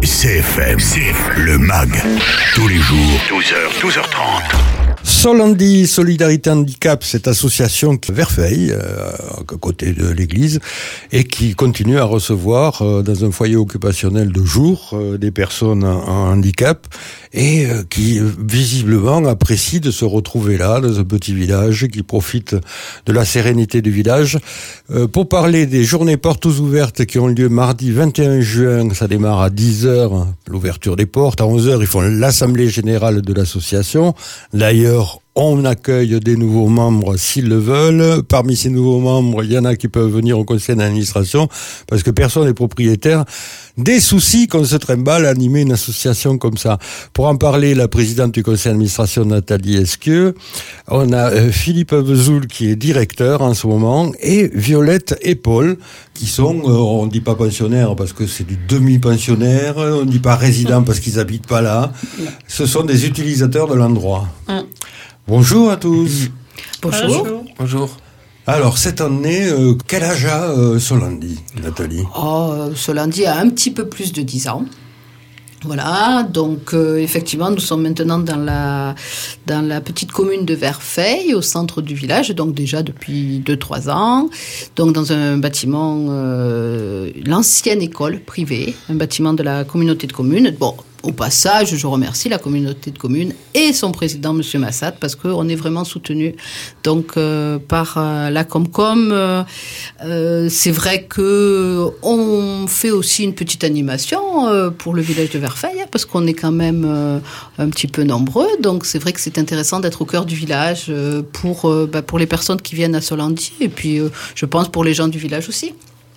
CFM, le MAG, tous les jours, 12h, 12h30. Solandi Solidarité Handicap, cette association qui Verfeil, à côté de l'église, et qui continue à recevoir dans un foyer occupationnel de jour des personnes en handicap, et qui visiblement apprécie de se retrouver là, dans un petit village, qui profite de la sérénité du village. Pour parler des journées portes ouvertes qui ont lieu mardi 21 juin, ça démarre à 10h, l'ouverture des portes. À 11h, ils font l'assemblée générale de l'association. D'ailleurs, on accueille des nouveaux membres s'ils le veulent. Parmi ces nouveaux membres, il y en a qui peuvent venir au conseil d'administration parce que personne n'est propriétaire des soucis qu'on se trimballe à animer une association comme ça. Pour en parler, la présidente du conseil d'administration, Nathalie Esquieu, on a Philippe Vesoul qui est directeur en ce moment, et Violette et Paul qui sont, on dit pas pensionnaires parce que c'est du demi-pensionnaire, on dit pas résidents parce qu'ils habitent pas là. Ce sont des utilisateurs de l'endroit. Bonjour à tous. Bonjour. Bonjour. Alors, cette année, quel âge a Solandi, Nathalie ? Solandi a un petit peu plus de 10 ans. Voilà, donc effectivement, nous sommes maintenant dans la petite commune de Verfeil, au centre du village, donc déjà depuis 2-3 ans, donc dans un bâtiment, l'ancienne école privée, un bâtiment de la communauté de communes. Bon, au passage, je remercie la communauté de communes et son président, Monsieur Massat, parce qu'on est vraiment soutenu donc par la Comcom. C'est vrai que on fait aussi une petite animation pour le village de Verfeil, parce qu'on est quand même un petit peu nombreux. Donc c'est vrai que c'est intéressant d'être au cœur du village pour les personnes qui viennent à Solandi, et puis je pense pour les gens du village aussi.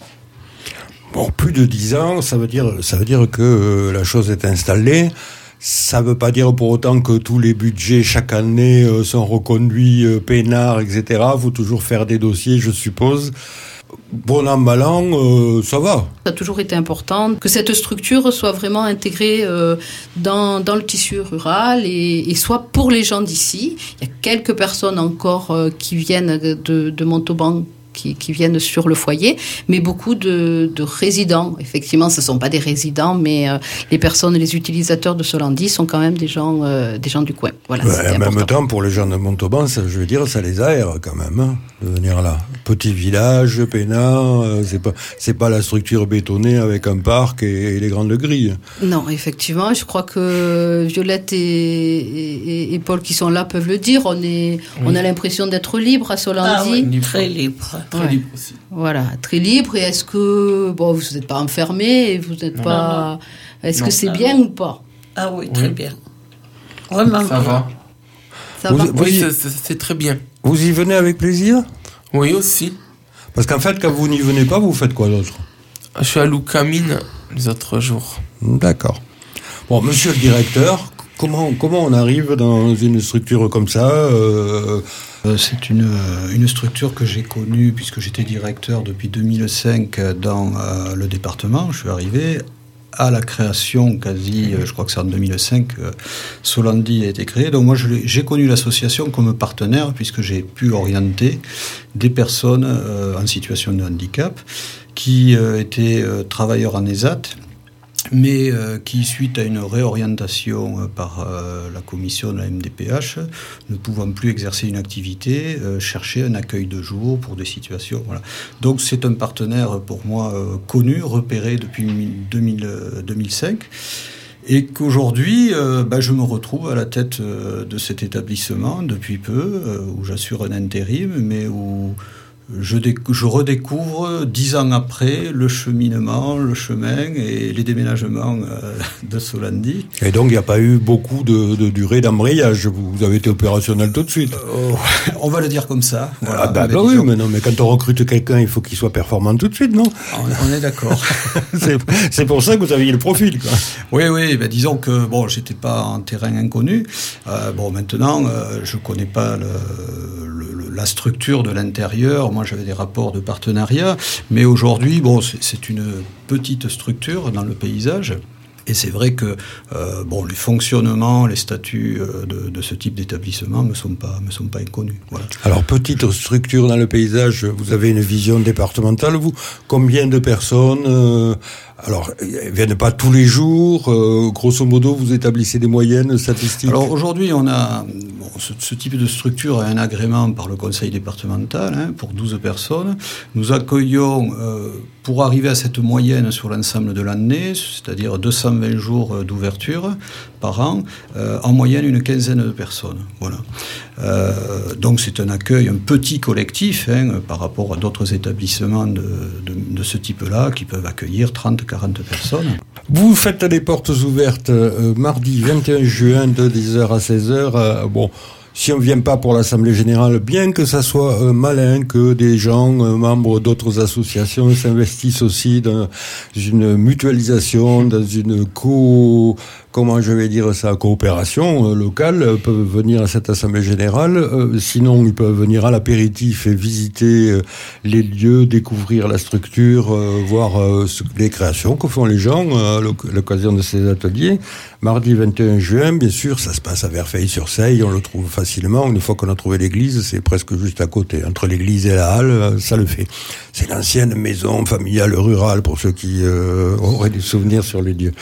Bon, plus de 10 ans, ça veut dire que la chose est installée. Ça veut pas dire pour autant que tous les budgets chaque année sont reconduits peinards, etc. Faut toujours faire des dossiers, je suppose. Bon an, mal an, ça va. Ça a toujours été important que cette structure soit vraiment intégrée dans le tissu rural et soit pour les gens d'ici. Il y a quelques personnes encore qui viennent de Montauban, qui viennent sur le foyer, mais beaucoup de résidents. Effectivement, ce ne sont pas des résidents, mais les personnes, les utilisateurs de Solandi sont quand même des gens du coin. Voilà, en même temps, pour les gens de Montauban, ça les aère quand même, hein, de venir là. Petit village, peinard, c'est pas la structure bétonnée avec un parc et les grandes grilles. Non, effectivement, je crois que Violette et Paul qui sont là peuvent le dire. On a l'impression d'être libre à Solandi. Ah oui, très libre. Très libre aussi. Voilà, très libre. Et est-ce que vous n'êtes pas enfermé, vous n'êtes pas. Non. Est-ce que c'est bien ou pas ? Ah oui, très bien. Vraiment. Ça va. Oui, c'est très bien. Vous y venez avec plaisir ? Oui, aussi. Parce qu'en fait, quand vous n'y venez pas, vous faites quoi d'autre ? Je suis à Loukamine les autres jours. D'accord. Bon, monsieur le directeur, comment on arrive dans une structure comme ça ? C'est une structure que j'ai connue puisque j'étais directeur depuis 2005 dans le département. Je suis arrivé à la création je crois que c'est en 2005, Solandi a été créé. Donc moi j'ai connu l'association comme partenaire puisque j'ai pu orienter des personnes en situation de handicap qui étaient travailleurs en ESAT, mais qui, suite à une réorientation par la commission de la MDPH, ne pouvant plus exercer une activité, chercher un accueil de jour pour des situations. Voilà. Donc c'est un partenaire pour moi connu, repéré depuis 2005, et qu'aujourd'hui, je me retrouve à la tête de cet établissement depuis peu, où j'assure un intérim, mais où je redécouvre 10 ans après le cheminement, le chemin et les déménagements de Solandi. Et donc il n'y a pas eu beaucoup de durée d'embrayage, vous avez été opérationnel tout de suite. On va le dire comme ça. Voilà. Mais quand on recrute quelqu'un, il faut qu'il soit performant tout de suite, non ? On est d'accord. c'est pour ça que vous aviez le profil, quoi. Oui, disons que j'étais pas en terrain inconnu. Maintenant, je connais pas la structure de l'intérieur. Moi, j'avais des rapports de partenariat, mais aujourd'hui, c'est une petite structure dans le paysage. Et c'est vrai que les fonctionnements, les statuts de ce type d'établissement me sont pas inconnus. Voilà. Alors, petite structure dans le paysage, vous avez une vision départementale, vous. Combien de personnes alors, ils viennent pas tous les jours. Grosso modo, vous établissez des moyennes statistiques. Alors aujourd'hui, on a ce type de structure a un agrément par le conseil départemental pour 12 personnes. Nous accueillons, pour arriver à cette moyenne sur l'ensemble de l'année, c'est-à-dire 220 jours d'ouverture par an, en moyenne une quinzaine de personnes. Voilà. Donc c'est un accueil, un petit collectif par rapport à d'autres établissements de ce type-là qui peuvent accueillir 30-40 personnes. Vous faites les portes ouvertes mardi 21 juin de 10h à 16h. Si on ne vient pas pour l'Assemblée Générale, bien que ça soit malin que des gens, membres d'autres associations, s'investissent aussi dans une mutualisation, dans une coopération locale, peuvent venir à cette Assemblée Générale. Sinon, ils peuvent venir à l'apéritif et visiter les lieux, découvrir la structure, voir les créations que font les gens à l'occasion de ces ateliers. Mardi 21 juin, bien sûr, ça se passe à Verfeil-sur-Seille, on le trouve facilement. Une fois qu'on a trouvé l'église, c'est presque juste à côté. Entre l'église et la halle, ça le fait. C'est l'ancienne maison familiale rurale, pour ceux qui auraient des souvenirs sur les lieux.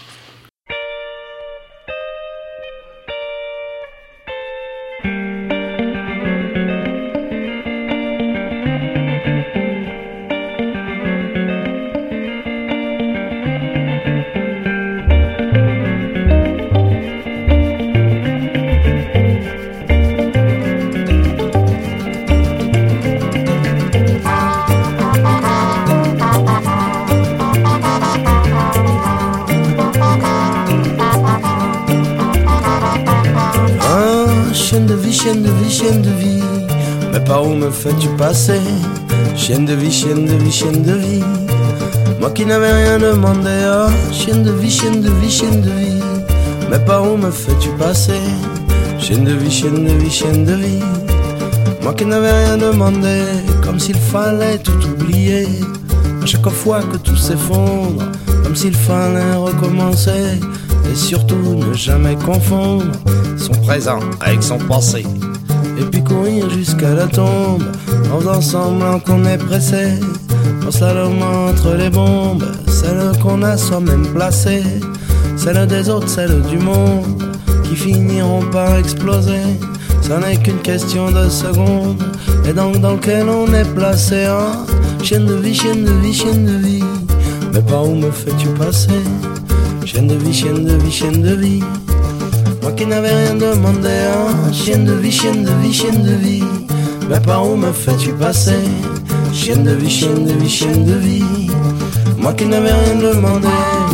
Chienne de vie, mais par où me fais-tu passer? Chienne de vie, chienne de vie, chienne de vie. Moi qui n'avais rien demandé, chienne de vie, chienne de vie, chienne de vie. Mais par où me fais-tu passer? Chienne de vie, chienne de vie, chienne de vie. Moi qui n'avais rien demandé, comme s'il fallait tout oublier. À chaque fois que tout s'effondre, comme s'il fallait recommencer. Et surtout ne jamais confondre son présent avec son passé. Et puis courir jusqu'à la tombe en faisant semblant qu'on est pressé, en slalomant entre les bombes, celles qu'on a soi-même placées, celles des autres, celles du monde, qui finiront par exploser. Ça n'est qu'une question de secondes, et donc dans lequel on est placé. Chienne de vie, chienne de vie, chienne de vie. Mais par où me fais-tu passer? Chienne de vie, chienne de vie, chienne de vie. Moi qui n'avais rien demandé, chienne de vie, chienne de vie, chienne de vie. Mais par où me fais-tu passer? Chienne de vie, chienne de vie, chienne de vie. Moi qui n'avais rien demandé.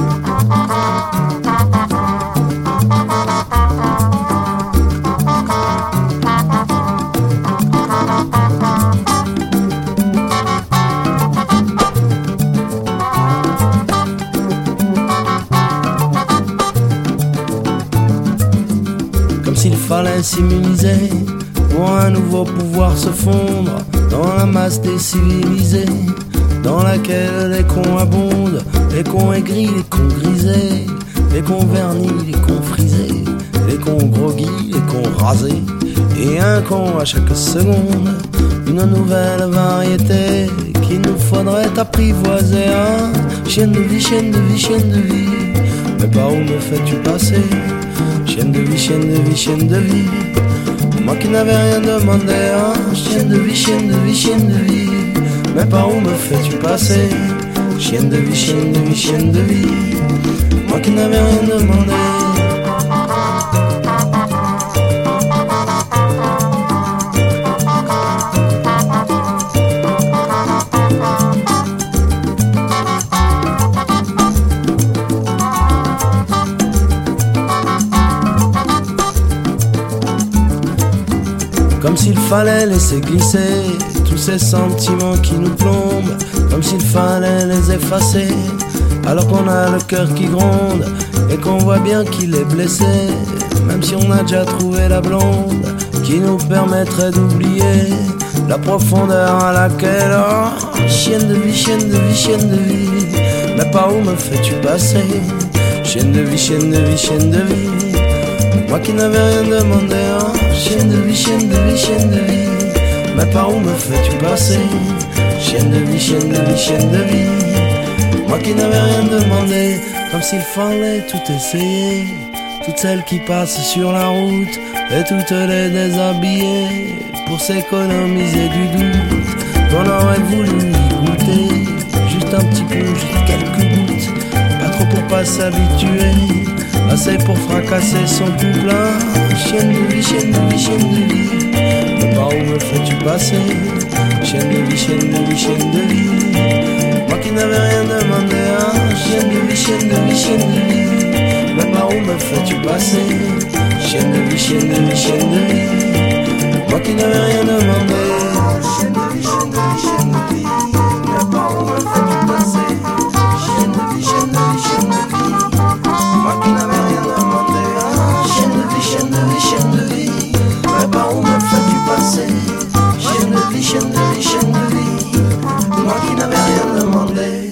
S'il fallait s'immuniser pour un nouveau pouvoir se fondre dans la masse des civilisés, dans laquelle les cons abondent, les cons aigris, les cons grisés, les cons vernis, les cons frisés, les cons groggy, les cons rasés, et un con à chaque seconde, une nouvelle variété qu'il nous faudrait apprivoiser. Chienne de vie, chienne de vie, chienne de vie. Mais par où me fais-tu passer? Chienne de vie, chienne de vie, chienne de vie. Moi qui n'avais rien demandé, chienne de vie, chienne de vie, chienne de vie. Mais par où me fais-tu passer? Chienne de vie, chienne de vie, chienne de vie. Moi qui n'avais rien demandé. Comme s'il fallait laisser glisser tous ces sentiments qui nous plombent, comme s'il fallait les effacer, alors qu'on a le cœur qui gronde et qu'on voit bien qu'il est blessé, même si on a déjà trouvé la blonde qui nous permettrait d'oublier la profondeur à laquelle, chienne de vie, chienne de vie, chienne de vie. Mais par où me fais-tu passer? Chienne de vie, chienne de vie, chienne de vie. Moi qui n'avais rien demandé, hein. Chienne de vie, chienne de vie, chienne de vie. Mais par où me fais-tu passer? Chienne de vie, chienne de vie, chienne de vie. Moi qui n'avais rien demandé, comme s'il fallait tout essayer. Toutes celles qui passent sur la route et toutes les déshabiller pour s'économiser du doute. On aurait voulu y goûter, juste un petit peu, juste quelques gouttes. Pas trop pour pas s'habituer, assez pour fracasser son tout plein. Chienne de vie, chienne de vie, chienne de vie. Mais par où me fais-tu passer? Chienne de vie, chienne de vie, chienne de vie. Moi qui n'avais rien demandé, hein. Chienne de vie, chienne de vie, chienne de vie. Mais par où me fais-tu passer? Chienne de vie, chienne de vie, chienne de vie. Moi qui n'avais rien demandé. Chienne de vie, chienne de vie, chienne de vie. Mais par où me fais-tu passer? Chienne de vie, chienne de vie, chienne de vie. Moi qui n'avais rien demandé. Chienne de vie, chienne de vie, chienne de vie. Mais par où me fais-tu passer? Chienne de vie, chienne de vie, chienne de vie. Moi qui n'avais rien demandé.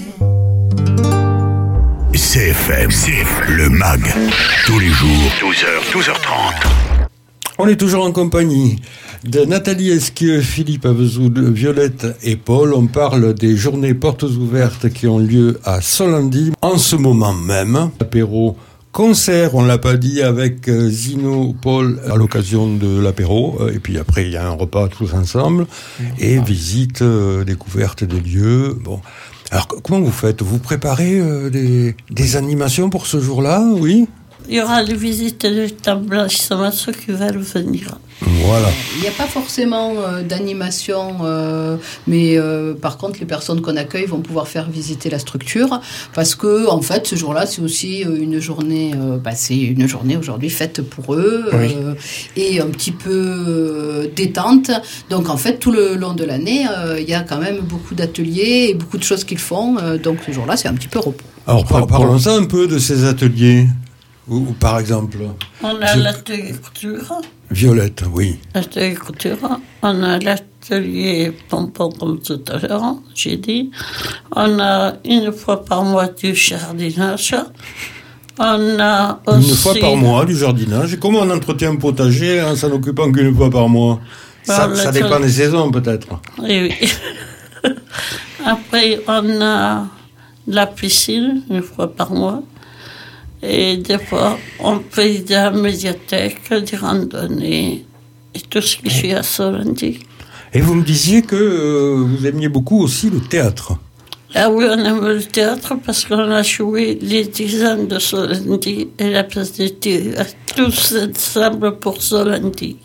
CFM, le MAG, tous les jours, 12h, 12h30. On est toujours en compagnie de Nathalie Esquieu, Philippe Avezoud, Violette et Paul. On parle des journées portes ouvertes qui ont lieu à Solendie en ce moment même. Apéro, concert, on l'a pas dit, avec Zino, Paul à l'occasion de l'apéro. Et puis après, il y a un repas tous ensemble. Et visite, découverte des lieux. Bon. Alors, comment vous faites? Vous préparez des animations pour ce jour-là, oui? Il y aura les visites d'établissement, ceux qui veulent venir. Voilà. Il n'y a pas forcément d'animation, mais par contre, les personnes qu'on accueille vont pouvoir faire visiter la structure, parce que en fait, ce jour-là, c'est aussi une journée, c'est une journée aujourd'hui faite pour eux, oui. Et un petit peu détente. Donc en fait, tout le long de l'année, il y a quand même beaucoup d'ateliers et beaucoup de choses qu'ils font. Donc ce jour-là, c'est un petit peu repos. Alors parlons-en un peu de ces ateliers. Ou par exemple, on a l'atelier couture. Violette, oui. L'atelier couture. On a l'atelier pompon, comme tout à l'heure, j'ai dit. On a une fois par mois du jardinage. On a aussi... Une fois par mois du jardinage. Et comment on entretient un potager en s'en occupant qu'une fois par mois? Ça dépend des saisons, peut-être. Oui, oui. Après, on a la piscine, une fois par mois. Et des fois, on fait de la médiathèque, des randonnées, et tout ce qui suit à Solendie. Et vous me disiez que vous aimiez beaucoup aussi le théâtre. Ah oui, on aime le théâtre parce qu'on a joué les 10 ans de Solendie et la place des théâtres, tous ensemble pour Solendie.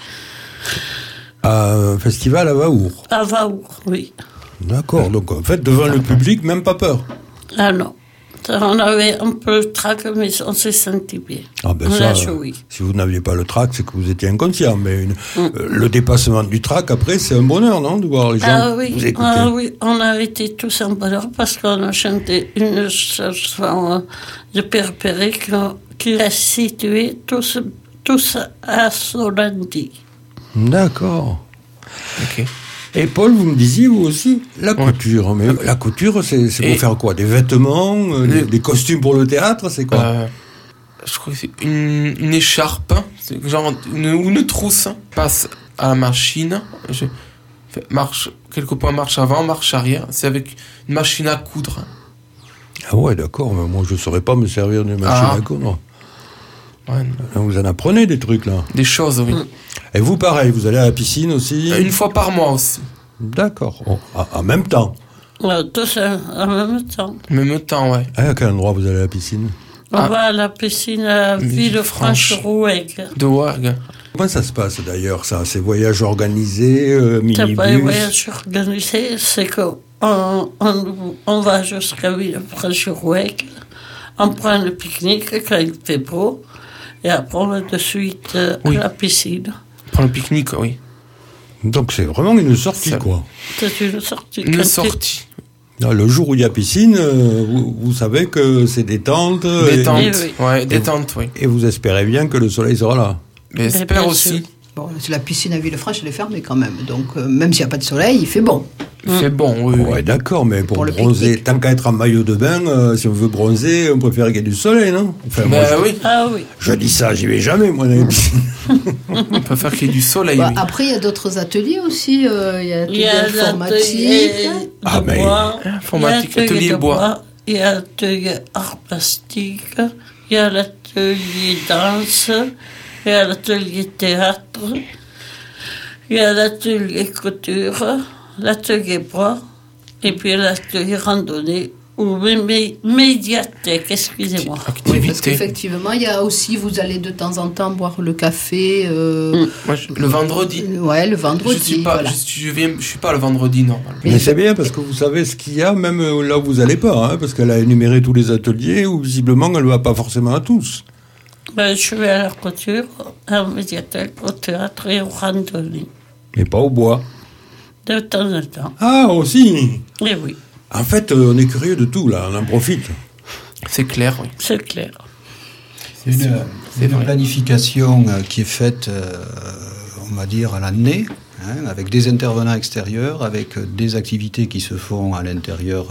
Un festival à Vaour. À Vaour, oui. D'accord, donc en fait, devant le public, même pas peur. Ah non. On avait un peu le trac, mais on s'est senti bien. Ah ben ça, si vous n'aviez pas le trac, c'est que vous étiez inconscient. Mais le dépassement du trac, après, c'est un bonheur, non, de voir les gens vous écouter. Ah oui, on a été tous en bonheur parce qu'on a chanté une chanson de Père Perret qui a situé tous à Solendie. D'accord. Ok. Et Paul, vous me disiez, vous aussi, la couture. Mais la couture, c'est pour faire quoi? Des vêtements, des costumes pour le théâtre, c'est quoi? Je crois que c'est une écharpe, c'est genre une trousse, passe à la machine, quelques points marche avant, marche arrière, c'est avec une machine à coudre. Ah ouais, d'accord, mais moi je ne saurais pas me servir d'une machine à coudre. Ouais. Vous en apprenez des trucs là? Des choses, oui. Et vous, pareil, vous allez à la piscine aussi? Une fois par mois aussi. D'accord. En même temps? Tous en même temps. En même temps, ouais. À quel endroit vous allez à la piscine? On va à la piscine à Villefranche-Roueg. De Ouargues. Comment ça se passe d'ailleurs, ça? Ces voyages organisés, minibus? C'est pas les voyages organisés, c'est qu'on va jusqu'à Villefranche-Roueg, on prend le pique-nique quand il fait beau, et après on va de suite à la piscine. On prend le pique-nique, oui. Donc c'est vraiment une sortie, quoi. C'est une sortie. Une sortie. Le jour où il y a piscine, vous savez que c'est détente. Détente, oui. Ouais, détente, oui. Et vous espérez bien que le soleil sera là. J'espère aussi. Bon, c'est la piscine à Villefranche, elle est fermée quand même. Donc, même s'il n'y a pas de soleil, il fait bon. C'est bon, oui. Ouais, d'accord, mais pour le bronzer, pique-nique. tant qu'à être en maillot de bain, si on veut bronzer, on préfère qu'il y ait du soleil, non? Enfin, moi, Oui, Ah oui. je dis ça, j'y vais jamais, moi, dans les piscines. on peut faire qu'il y ait du soleil, Bah, oui. après, il y a d'autres ateliers aussi. Il y a Il y a l'atelier l'atelier informatique. Ah, de mais- bois, Informatique, il y a atelier de bois. il y a l'atelier art plastique, il y a l'atelier danse, il y a l'atelier théâtre, il y a l'atelier couture, l'atelier bois, et puis l'atelier randonnée, ou médiathèque, excusez-moi. Oui, parce Activité. qu'effectivement, il y a aussi, vous allez de temps en temps boire le café. Moi, le vendredi. Ouais, le vendredi. Je suis pas, voilà. je suis pas le vendredi, normalement. Mais c'est bien, parce que vous savez ce qu'il y a, même là où vous n'allez pas, hein, parce qu'elle a énuméré tous les ateliers, où visiblement, elle ne va pas forcément à tous. Ben, je vais à la couture, à la médiathèque, au théâtre et au randonnée, Mais pas au bois. de temps en temps. Ah, aussi! Et oui, En fait, on est curieux de tout, là, on en profite. C'est clair, oui. c'est clair. C'est une vrai. planification qui est faite, on va dire, à l'année, hein, avec des intervenants extérieurs, avec des activités qui se font à l'intérieur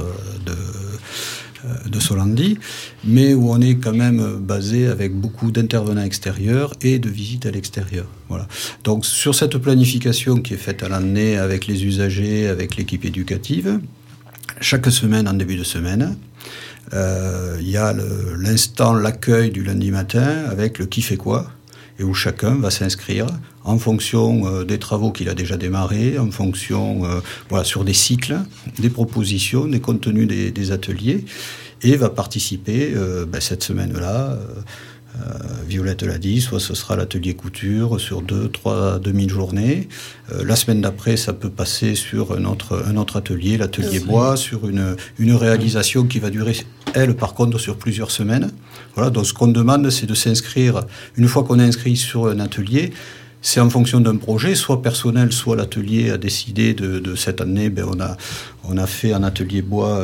de Solandi, mais où on est quand même basé avec beaucoup d'intervenants extérieurs et de visites à l'extérieur. Voilà. Donc sur cette planification qui est faite à l'année avec les usagers, avec l'équipe éducative, chaque semaine, en début de semaine, il y a l'accueil du lundi matin avec le qui fait quoi, et où chacun va s'inscrire en fonction des travaux qu'il a déjà démarrés, en fonction, sur des cycles, des propositions, des contenus des ateliers, et va participer cette semaine-là. Violette l'a dit, soit ce sera l'atelier couture sur 2-3 demi-journées. La semaine d'après, ça peut passer sur un autre atelier, l'atelier bois, sur une réalisation qui va durer, elle, par contre, sur plusieurs semaines. Voilà, donc ce qu'on demande, c'est de s'inscrire. Une fois qu'on est inscrit sur un atelier, c'est en fonction d'un projet, soit personnel, soit l'atelier a décidé de cette année, on a fait un atelier bois,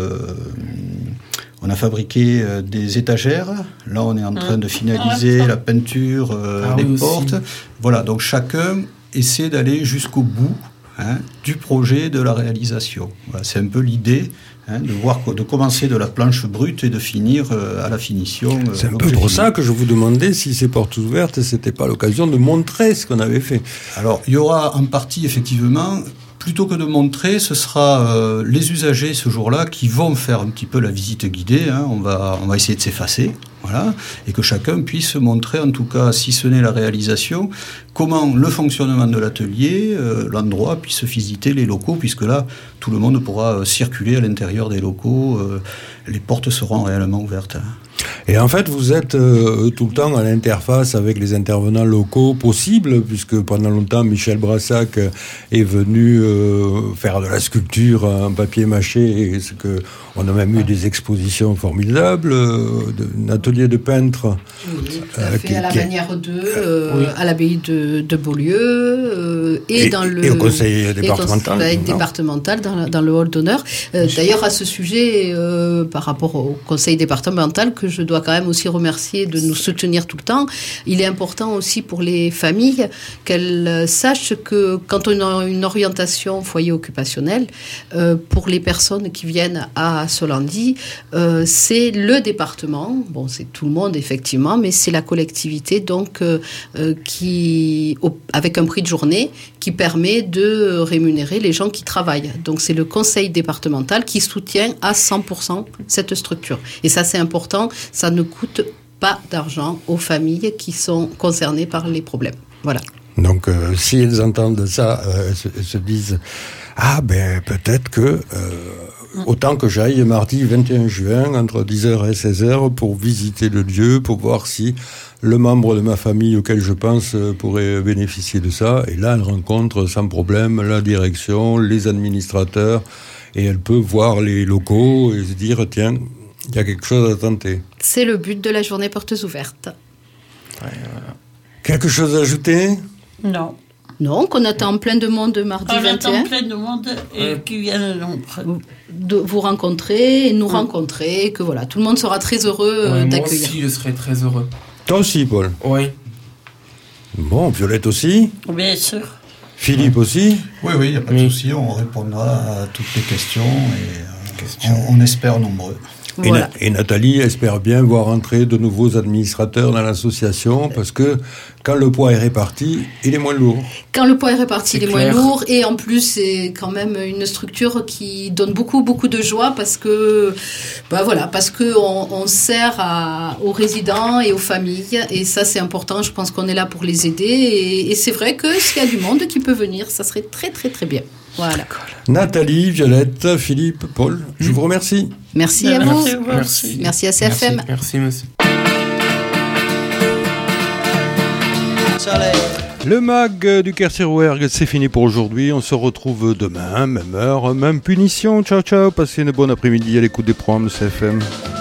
on a fabriqué des étagères. Là, on est en train de finaliser la peinture, les portes. Voilà, donc chacun essaie d'aller jusqu'au bout du projet, de la réalisation. Voilà, c'est un peu l'idée. De commencer de la planche brute et de finir à la finition. C'est un peu pour ça que je vous demandais si ces portes ouvertes, c'était pas l'occasion de montrer ce qu'on avait fait. Alors, il y aura en partie, effectivement, plutôt que de montrer, ce sera les usagers ce jour-là qui vont faire un petit peu la visite guidée. On va essayer de s'effacer, voilà, et que chacun puisse montrer, en tout cas, si ce n'est la réalisation, comment le fonctionnement de l'atelier, l'endroit, puisse visiter les locaux, puisque là, tout le monde pourra circuler à l'intérieur des locaux. Les portes seront réellement ouvertes. Et en fait, vous êtes tout le temps à l'interface avec les intervenants locaux possibles, puisque pendant longtemps, Michel Brassac est venu faire de la sculpture en papier mâché, et on a même eu des expositions formidables, un atelier de peintre. Oui, tout à fait, à la Manière 2, à l'abbaye de Beaulieu, et au conseil départemental. Départemental dans le hall d'honneur. D'ailleurs, à ce sujet, par rapport au conseil départemental, que je dois quand même aussi remercier de nous soutenir tout le temps, il est important aussi pour les familles qu'elles sachent que quand on a une orientation foyer occupationnel, pour les personnes qui viennent à Solandi, c'est le département, bon c'est tout le monde effectivement, mais c'est la collectivité donc avec un prix de journée qui permet de rémunérer les gens qui travaillent. Donc c'est le conseil départemental qui soutient à 100% cette structure. Et ça c'est important, ça ne coûte pas d'argent aux familles qui sont concernées par les problèmes. Voilà. Donc si elles entendent ça, elles se disent peut-être que autant que j'aille mardi 21 juin entre 10h et 16h pour visiter le lieu, pour voir si le membre de ma famille auquel je pense pourrait bénéficier de ça. Et là, elle rencontre sans problème la direction, les administrateurs, et elle peut voir les locaux et se dire, tiens, il y a quelque chose à tenter. C'est le but de la journée portes ouvertes. Quelque chose à ajouter ? Non. Non, qu'on attend plein de monde mardi 21. On attend plein de monde et qui viennent nombreux. De vous rencontrer et nous rencontrer, que voilà, tout le monde sera très heureux d'accueillir. Moi aussi, je serai très heureux. Toi aussi, Paul. Oui. Bon, Violette aussi. Bien sûr. Philippe aussi. Oui, il n'y a pas de souci, on répondra à toutes les questions et on espère nombreux. Voilà. Et Nathalie espère bien voir entrer de nouveaux administrateurs dans l'association parce que quand le poids est réparti, il est moins lourd. Quand le poids est réparti, il est moins clair. lourd et en plus c'est quand même une structure qui donne beaucoup de joie parce que parce que on sert aux résidents et aux familles et ça c'est important. Je pense qu'on est là pour les aider et c'est vrai que s'il y a du monde qui peut venir, ça serait très très très bien. Voilà. Nathalie, Violette, Philippe, Paul, je vous remercie. Merci à vous. Merci. Merci à CFM. Merci, monsieur. Le mag du Kerserouergue, c'est fini pour aujourd'hui. On se retrouve demain, même heure, même punition. Ciao, ciao. Passez une bonne après-midi à l'écoute des programmes de CFM.